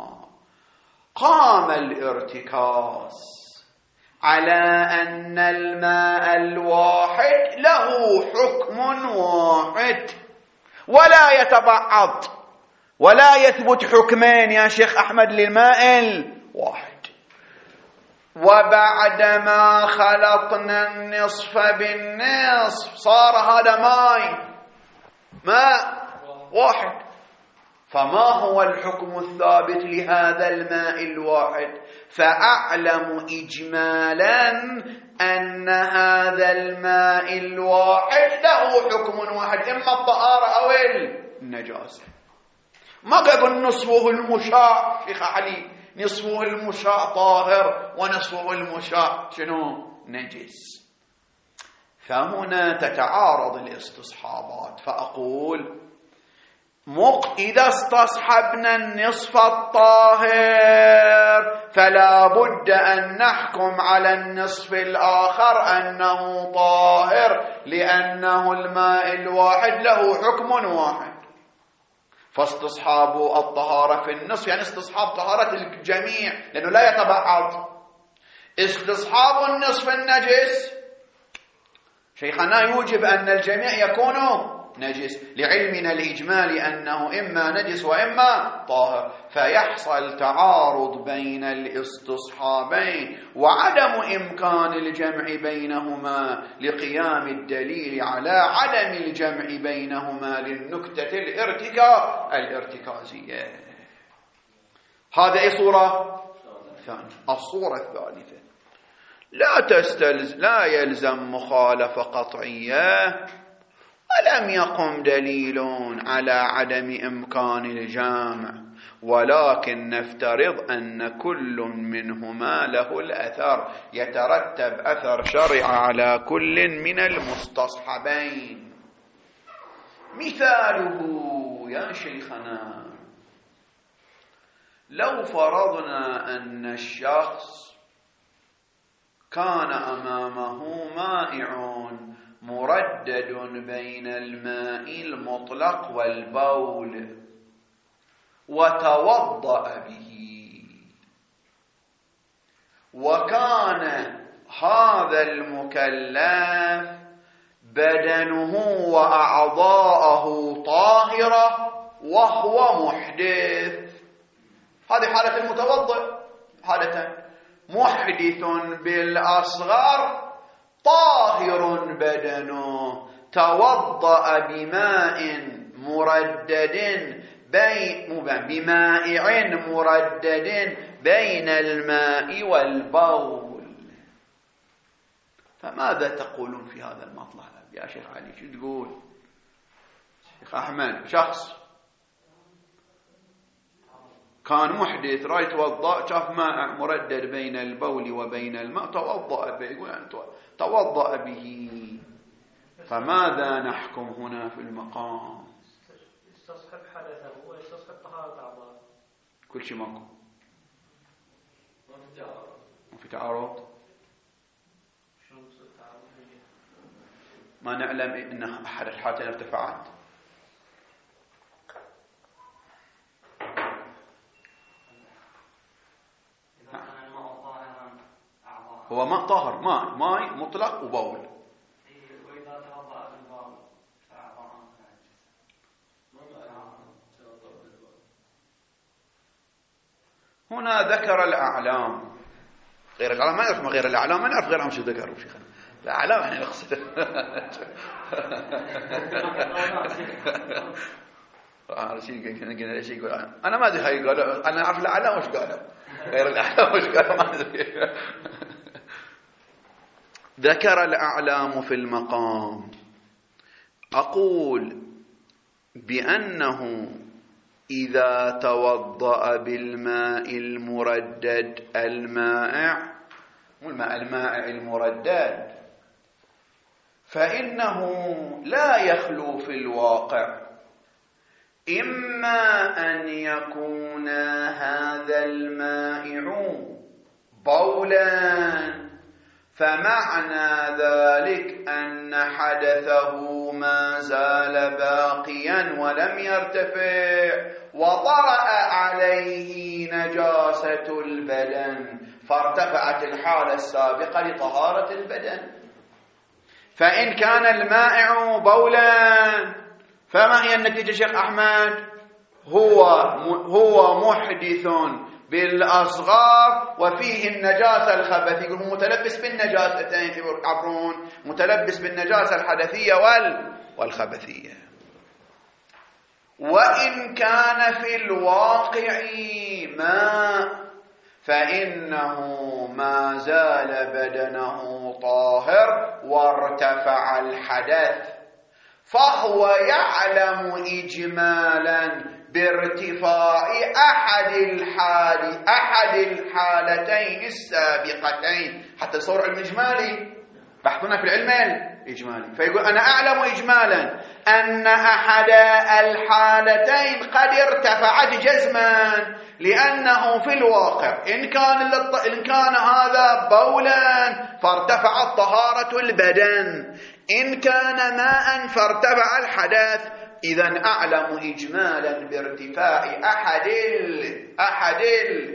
قام الارتكاز على أن الماء الواحد له حكم واحد ولا يتبعض، ولا يثبت حكمين يا شيخ أحمد للماء الواحد. وبعدما خلطنا النصف بالنصف صار هذا ماء واحد. فما هو الحكم الثابت لهذا الماء الواحد؟ فأعلم إجمالا أن هذا الماء الواحد له حكم واحد، إما الطهارة أو النجاسة. ما قبل نصفه المشاء شيخ علي، نصفه المشاء طاهر ونصفه المشاء شنو؟ نجس. فهنا تتعارض الاستصحابات. فأقول إذا استصحبنا النصف الطاهر فلا بد أن نحكم على النصف الآخر أنه طاهر، لأنه الماء الواحد له حكم واحد. فاستصحاب الطهارة في النصف يعني استصحاب طهارة الجميع لأنه لا يتبعض. استصحاب النصف النجس شيخنا يوجب أن الجميع يكونوا نجس، لعلمنا الإجمالي أنه إما نجس وإما طاهر. فيحصل تعارض بين الاستصحابين وعدم إمكان الجمع بينهما لقيام الدليل على عدم الجمع بينهما للنكتة الارتكازية. هذا أي صورة؟ الصورة الثالثة لا يلزم مخالفة قطعية ولم يقم دليل على عدم إمكان الجامع، ولكن نفترض أن كل منهما له الأثر، يترتب أثر شرع على كل من المستصحبين. مثاله يا شيخنا لو فرضنا أن الشخص كان أمامه مائع مردد بين الماء المطلق والبول وتوضأ به، وكان هذا المكلف بدنه وأعضاءه طاهرة وهو محدث. هذه حالة المتوضئ، حالة محدث بالأصغر طاهر بدنه، توضأ بماء مردد بمائع مردد بين الماء والبول. فماذا تقولون في هذا المطلب يا شيخ علي؟ شو تقول شيخ أحمد؟ شخص كان محدث، راح يتوضأ، شاف ماء مردد بين البول وبين الماء، توضأ به، يقول يعني توضأ به. فماذا نحكم هنا في المقام؟ يستصحب حدثه ويستصحب طهارة أعضائه، كل شيء ماكو، ما في تعارض. ما نعلم ان احد الحالتين ارتفعت. هو ماء طاهر، ماء مطلق وبول. وإذا توضأ بالبول فأعضاءه هنا ذكر الأعلام، غير الأعلام ما نعرف، غير الأعلام ما نعرف، غيرهم شو ذكروا شيخنا. الأعلام يعني نقصد أنا ما أدري هاي قالوا، أنا أعرف الأعلام وش قالوا، غير الأعلام وش قالوا ما أدري. ذكر الأعلام في المقام. أقول بأنه إذا توضأ بالماء المردد المائع المردد، فإنه لا يخلو في الواقع إما أن يكون هذا المائع بولا، فمعنى ذلك أن حدثه ما زال باقيا ولم يرتفع، وطرأ عليه نجاسة البدن فارتفعت الحالة السابقة لطهارة البدن. فإن كان المائع بولا فما هي النتيجة شيخ أحمد؟ هو محدث بالأصغار وفيه النجاسة الخبثية، يقول هو متلبس بالنجاستين، عبرون متلبس بالنجاسة الحدثية والخبثية. وإن كان في الواقع ماء فإنه ما زال بدنه طاهر وارتفع الحدث، فهو يعلم إجمالا بارتفاع أحد الحالتين السابقتين، حتى صور علم إجمالي، بحثنا في العلم الإجمالي. فيقول أنا أعلم إجمالا أن أحد الحالتين قد ارتفعت جزما، لأنه في الواقع إن كان هذا بولا فارتفعت طهارة البدن، إن كان ماء فارتفع الحدث. إذن أعلم إجمالا بارتفاع أحد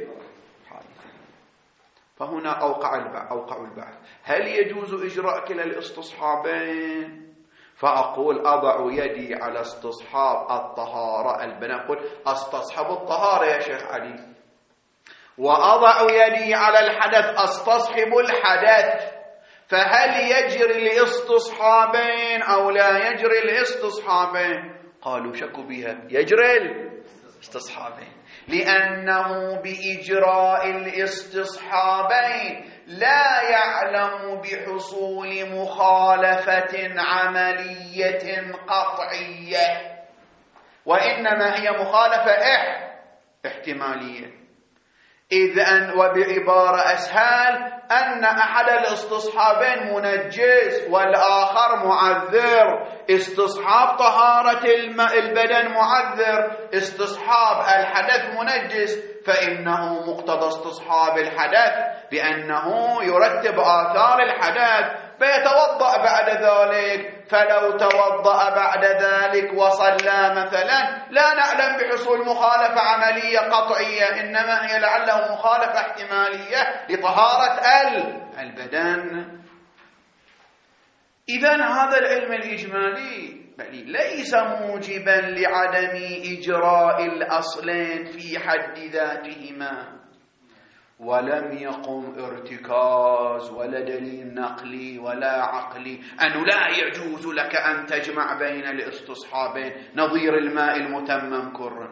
فهنا أوقع البحث، هل يجوز إجراء كلا الاستصحابين؟ فأقول أضع يدي على استصحاب الطهارة البناء، أقول أستصحب الطهارة يا شيخ علي، وأضع يدي على الحدث أستصحب الحدث. فهل يجري الاستصحابين أو لا يجري الاستصحابين؟ قالوا شكوا بها، يجري الاستصحابين، لأنه بإجراء الاستصحابين لا يعلم بحصول مخالفة عملية قطعية، وإنما هي مخالفة احتمالية. إذن وبعبارة أسهل أن أحد الاستصحابين منجس والآخر معذر، استصحاب طهارة البدن معذر، استصحاب الحدث منجس، فإنه مقتضى استصحاب الحدث بأنه يرتب آثار الحدث فيتوضأ بعد ذلك. فلو توضأ بعد ذلك وصلى مثلا لا نعلم بحصول مخالفة عملية قطعية، إنما هي لعله مخالفة احتمالية لطهارة البدن. إذن هذا العلم الإجمالي ليس موجبا لعدم إجراء الأصلين في حد ذاتهما، ولم يقم ارتكاز ولا دليل نقلي ولا عقلي أنه لا يجوز لك أن تجمع بين الاستصحابين نظير الماء المتمم كرا.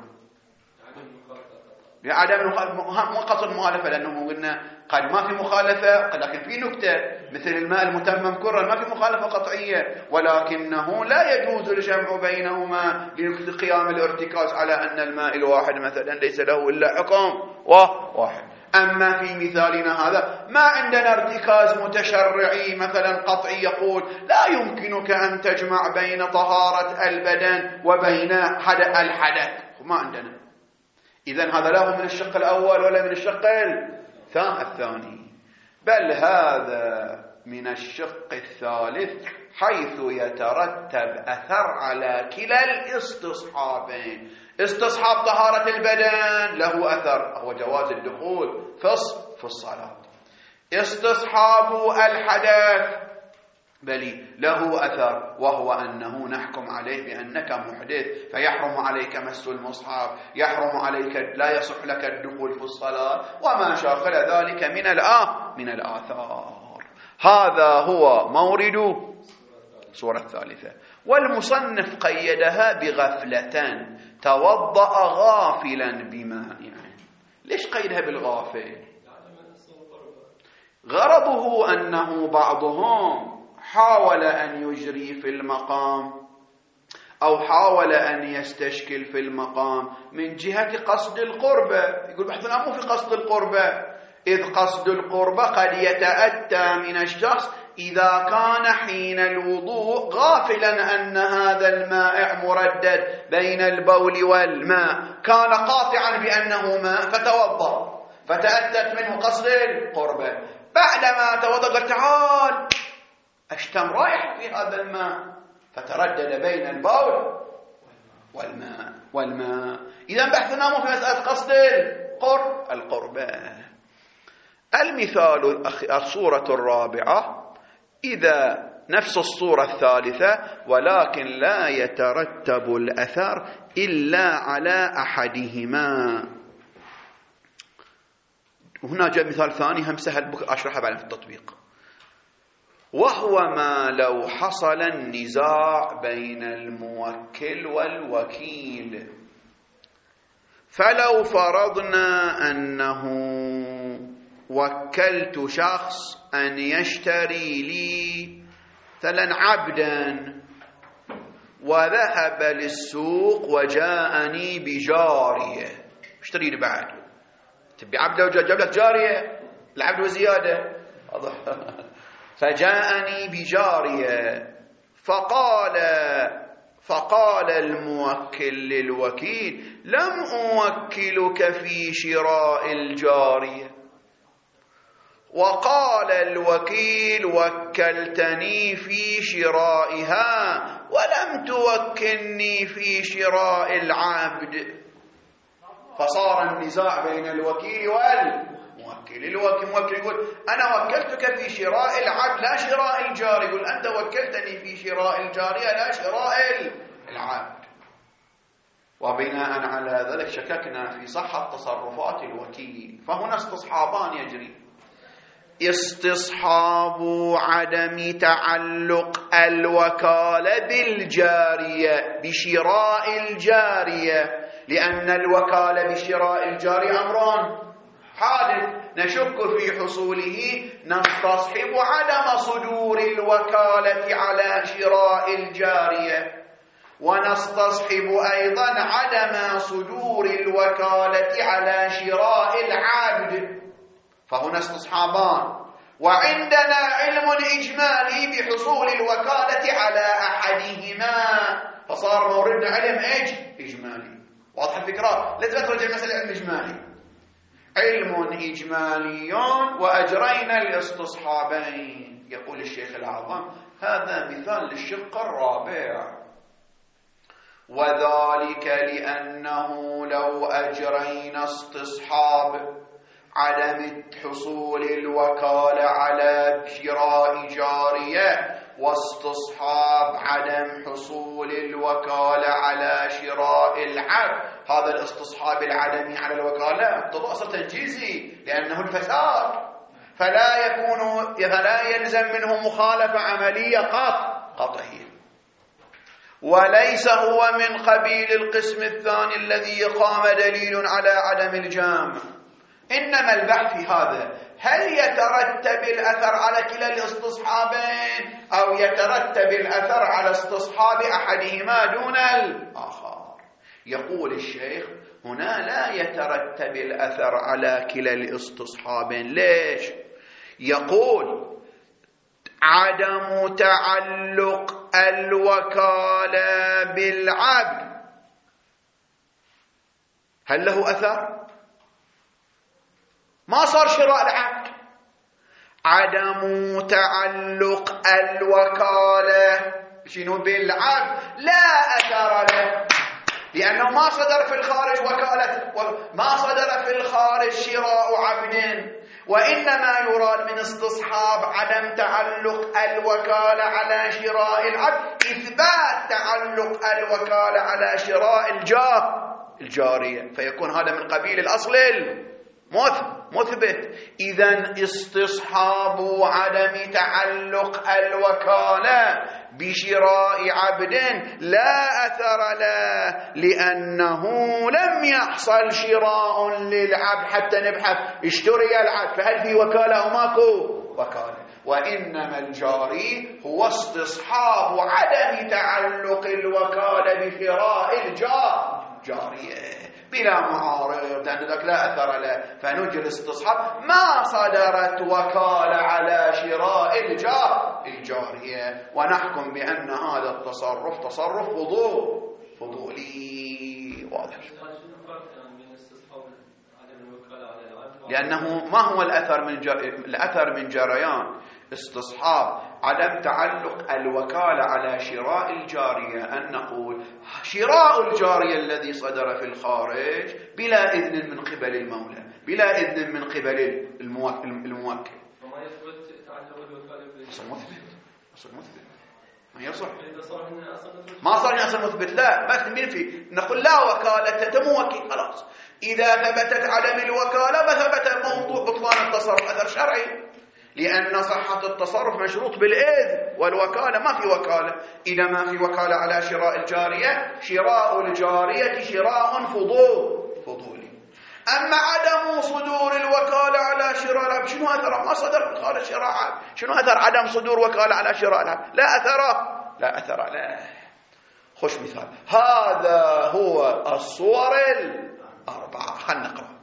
بعدم مو قصد مخالفة، لأنه قلنا قد ما في مخالفة، لكن في نكتة مثل الماء المتمم كرا ما في مخالفة قطعية، ولكنه لا يجوز الجمع بينهما لقيام الارتكاز على أن الماء الواحد مثلا ليس له إلا حكم واحد. أما في مثالنا هذا ما عندنا ارتكاز متشرعي مثلا قطعي يقول لا يمكنك أن تجمع بين طهارة البدن وبين الحدث، ما عندنا. إذن هذا لا هو من الشق الأول ولا من الشق الثاني، بل هذا من الشق الثالث، حيث يترتب أثر على كلا الاستصحابين. استصحاب طهارة البدن له أثر، هو جواز الدخول في الصلاة. استصحاب الحدث بل له أثر، وهو أنه نحكم عليه بأنك محدث فيحرم عليك مس المصحف، يحرم عليك، لا يصح لك الدخول في الصلاة، وما شاكل ذلك من الآثار. هذا هو مورد الصورة الثالثة. والمصنف قيدها بغفلة، توضأ غافلا بماء. ليش قيدها بالغافل؟ غرضه أنه بعضهم حاول أن يجري في المقام أو حاول أن يستشكل في المقام من جهة قصد القربة. يقول بحثنا مو في قصد القربة، إذ قصد القربة قد يتأتى من الشخص إذا كان حين الوضوء غافلا أن هذا الماء مردد بين البول والماء، كان قاطعا بأنه ماء فتوضأ فتأتت منه قصد القربة. بعدما توضأ قال تعال أشتم رائحة في هذا الماء، فتردد بين البول والماء. إذن بحثنا مو في مسألة قصد القربة. المثال الصورة الرابعة إذا نفس الصورة الثالثة، ولكن لا يترتب الأثر إلا على أحدهما. وهنا جاء مثال ثاني هم سهل أشرحه بعد في التطبيق، وهو ما لو حصل النزاع بين الموكل والوكيل، فلو فرضنا أنه وكلت شخص أن يشتري لي مثلا عبدا، وذهب للسوق وجاءني بجارية، اشتري لي بعد، تبي عبده وجاب لك جارية، العبد وزيادة. فجاءني بجارية، فقال الموكل للوكيل لم أوكلك في شراء الجارية، وقال الوكيل وكلتني في شرائها ولم توكلني في شراء العبد. فصار النزاع بين الوكيل والموكل. الموكل يقول أنا وكلتك في شراء العبد لا شراء الجار، يقول أنت وكلتني في شراء الجارية لا شراء العبد. وبناء على ذلك شككنا في صحة تصرفات الوكيل. فهنا استصحابان يجري: استصحاب عدم تعلق الوكالة بالجارية بشراء الجارية، لأن الوكالة بشراء الجارية أمر حادث نشك في حصوله، نستصحب عدم صدور الوكالة على شراء الجارية، ونستصحب أيضا عدم صدور الوكالة على شراء العبد. فهنا استصحابان، وعندنا علم إجمالي بحصول الوكالة على أحدهما، فصار موردنا علم إجمالي. واضح الفكرة؟ لا ترجع مسألة علم إجمالي، علم إجمالي وأجرينا الاستصحابين. يقول الشيخ الأعظم هذا مثال للشق الرابع، وذلك لأنه لو أجرينا استصحاب عدم حصول الوكالة على شراء جارية واستصحاب عدم حصول الوكالة على شراء العبد. هذا الاستصحاب العدمي على الوكالة أصل تنجيزي لأنه الفساد، فلا يلزم منه مخالفة عملية قطعية. وليس هو من قبيل القسم الثاني الذي قام دليل على عدم الجامع. إنما البحث في هذا هل يترتب الأثر على كلا الاستصحابين أو يترتب الأثر على استصحاب أحدهما دون الآخر. يقول الشيخ هنا لا يترتب الأثر على كلا الاستصحابين. ليش؟ يقول عدم تعلق الوكالة بالعبد هل له أثر؟ ما صار شراء العبد. عدم تعلق الوكالة شنو بالعبد لا أثر له، لأنه ما صدر في الخارج وكالة، ما صدر في الخارج شراء عبد، وإنما يراد من استصحاب عدم تعلق الوكالة على شراء العبد إثبات تعلق الوكالة على شراء الجارية، فيكون هذا من قبيل الأصل مثبت. إذن استصحاب عدم تعلق الوكالة بشراء عبد لا أثر له، لأنه لم يحصل شراء للعبد حتى نبحث اشتري العبد فهل في وكالة أو ماكو وكالة. وإنما الجاري هو استصحاب عدم تعلق الوكالة بشراء الجارية بلا معارض، لأن ذلك لا أثر له، فنجي الاستصحاب ما صدرت وكالة على شراء الجارية، ونحكم بأن هذا التصرف تصرف فضولي. واضح؟ لأنه ما هو الأثر من جريان استصحاب عدم تعلق الوكالة على شراء الجارية أن نقول شراء الجارية الذي صدر في الخارج بلا إذن من قبل المولى، بلا إذن من قبل الموكل. وما يثبت تعلق الوكالة أصل مثبت ما يصح، ما صار أصل مثبت. لا ما مين فيه نقول لا وكالة تموكل خلاص. إذا ثبتت عدم الوكالة فثبت موضوع بطلان التصرف أثر شرعي، لأن صحة التصرف مشروط بالإذن، والوكالة ما في وكالة. إذا ما في وكالة على شراء الجارية، شراء الجارية شراء فضولي. أما عدم صدور الوكالة على شراء العبد شنو أثره؟ ما صدر الخارج شراء عبد، شنو أثر عدم صدور وكالة على شراء العبد؟ لا أثر لا. خش مثال، هذا هو الصور الأربعة. خلنا نقرأ.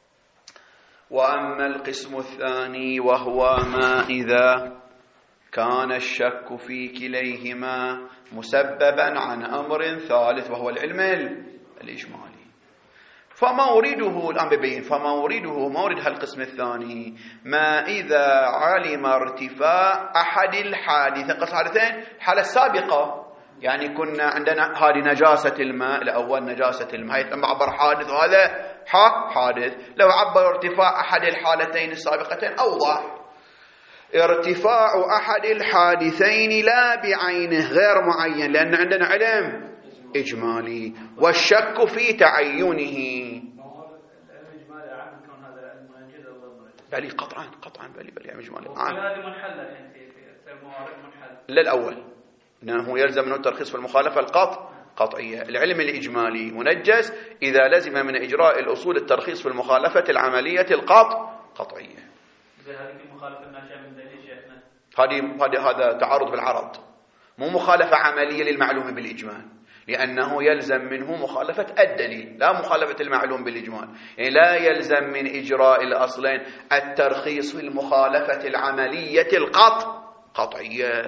وأما القسم الثاني وهو ما إذا كان الشك في كليهما مسببا عن أمر ثالث وهو العلم الإجمالي، فمورده الآن ببين مورد هالقسم الثاني ما إذا علم ارتفاع أحد الحادثين. قص حادثين الحالة السابقة، يعني كنا عندنا هذه نجاسة الماء الأول، نجاسة الماء لما عبر حادث وهذا حادث. لو عبر ارتفاع أحد الحالتين السابقتين أوضح. ارتفاع أحد الحادثين لا بعينه غير معين، لأن عندنا علم إجمالي، والشك في تعينه. بلي قطعا بلي إجمالي. هذه منحلة يعني في الموارد منحلة. لا الأول إنه يلزم منه الترخيص في المخالفة قطعية. العلم الإجمالي منجز إذا لزم من إجراء الأصول الترخيص في المخالفة العملية قطعية. هذه المخالفة الناشئة من دليل شيخنا. هذا تعارض بالعرض، مو مخالفة عملية للمعلوم بالإجمال، لأنه يلزم منه مخالفة الدليل لا مخالفة المعلوم بالإجمال. يعني لا يلزم من إجراء الأصلين الترخيص في المخالفة العملية قطعية.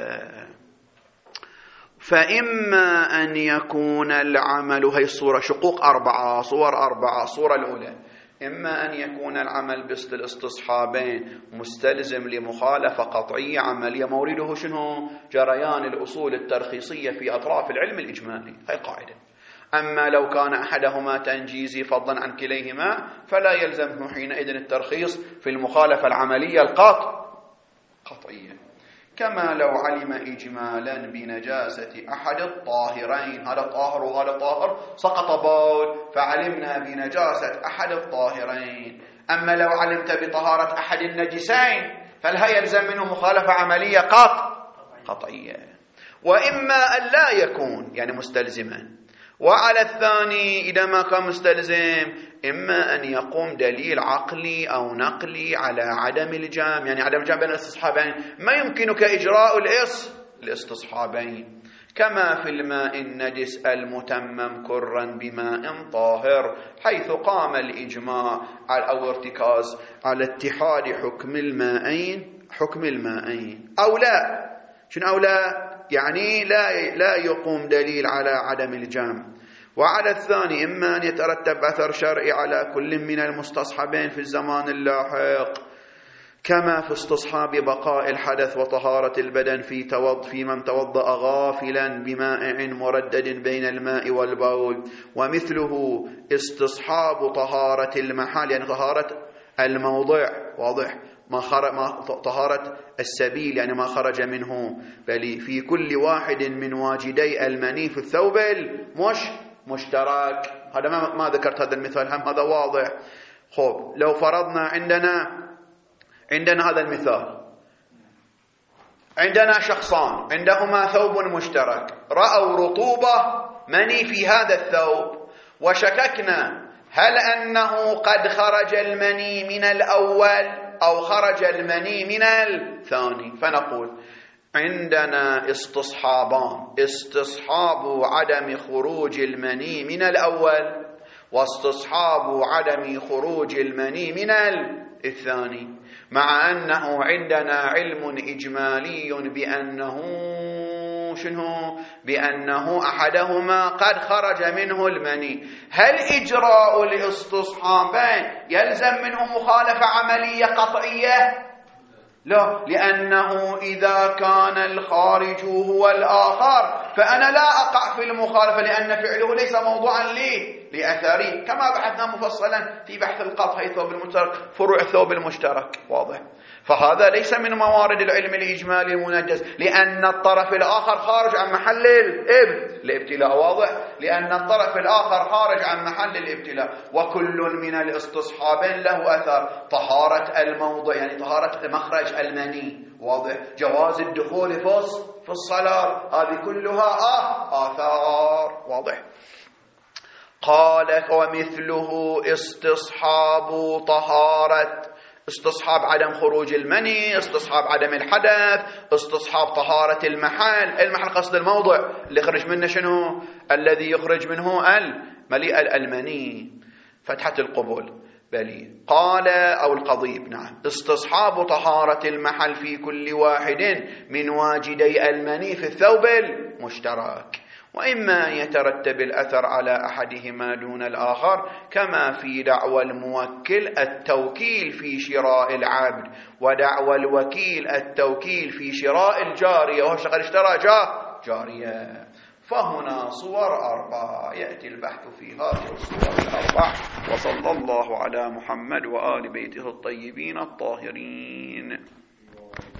فإما أن يكون العمل، هي الصورة شقوق صور أربعة. الصورة الأولى إما أن يكون العمل بالاستصحابين مستلزم لمخالفة قطعية عملية، مورده شنو؟ جريان الأصول الترخيصية في أطراف العلم الإجمالي، هي قاعدة. أما لو كان أحدهما تنجيزي فضلا عن كليهما فلا يلزمه حينئذ الترخيص في المخالفة العملية قطعية. كما لو علم إجمالا بنجاسة أحد الطاهرين، هذا طاهر وهذا طاهر، سقط بول فعلمنا بنجاسة أحد الطاهرين. أما لو علمت بطهارة أحد النجسين فلا يلزم منه مخالفة عملية قطعية. وإما أن لا يكون يعني مستلزما. وعلى الثاني إذا ما كان مستلزم إما أن يقوم دليل عقلي أو نقلي على عدم الجمع، يعني عدم الجمع بين الاستصحابين، ما يمكنك إجراء الاستصحابين، كما في الماء النجس المتمم كرا بماء طاهر، حيث قام الإجماع أو ارتكاز على اتحاد حكم المائين أو لا. شنو أو لا؟ يعني لا يقوم دليل على عدم الجمع. وعلى الثاني إما أن يترتب أثر شرعي على كل من المستصحبين في الزمان اللاحق، كما في استصحاب بقاء الحدث وطهارة البدن في من توضأ غافلا بمائع مردد بين الماء والبول، ومثله استصحاب طهارة المحل يعني طهارة الموضع، واضح، طهارة السبيل يعني ما خرج منه، بل في كل واحد من واجدي المني في الثوب المشترك. هذا ما ذكرت هذا المثال، هم هذا واضح. خب لو فرضنا عندنا هذا المثال، عندنا شخصان عندهما ثوب مشترك، رأوا رطوبة مني في هذا الثوب، وشككنا هل أنه قد خرج المني من الأول أو خرج المني من الثاني، فنقول عندنا استصحابان: استصحاب عدم خروج المني من الأول، واستصحاب عدم خروج المني من الثاني، مع أنه عندنا علم إجمالي بأنه أحدهما قد خرج منه المني. هل إجراء الاستصحابين يلزم منه مخالفة عملية قطعية؟ لا، لأنه إذا كان الخارج هو الآخر فأنا لا أقع في المخالفة، لأن فعله ليس موضوعا لأثري، كما بحثنا مفصلا في بحث القطع ثوب المشترك، فروع الثوب المشترك، واضح. فهذا ليس من موارد العلم الإجمالي المنجز، لأن الطرف الآخر خارج عن محل الابتلاء، واضح، لأن الطرف الآخر خارج عن محل الابتلاء. وكل من الاستصحابين له أثر: طهارة الموضع يعني طهارة مخرج المني، واضح، جواز الدخول في الصلاة، هذه كلها آثار، واضح. قال: ومثله استصحاب استصحاب عدم خروج المني، استصحاب عدم الحدث، استصحاب طهارة المحل قصد الموضع اللي يخرج منه شنو؟ الذي يخرج منه المليء المني، فتحة القبول، بلي. قال أو القضيب، نعم، استصحاب طهارة المحل في كل واحد من واجدي المني في الثوب المشترك. وإما يترتب الأثر على أحدهما دون الآخر، كما في دعوى الموكل التوكيل في شراء العبد، ودعوى الوكيل التوكيل في شراء الجارية، وهو شغل اشترى جارية. فهنا صور 4 يأتي البحث في هذه الصور 4. وصلى الله على محمد وآل بيته الطيبين الطاهرين.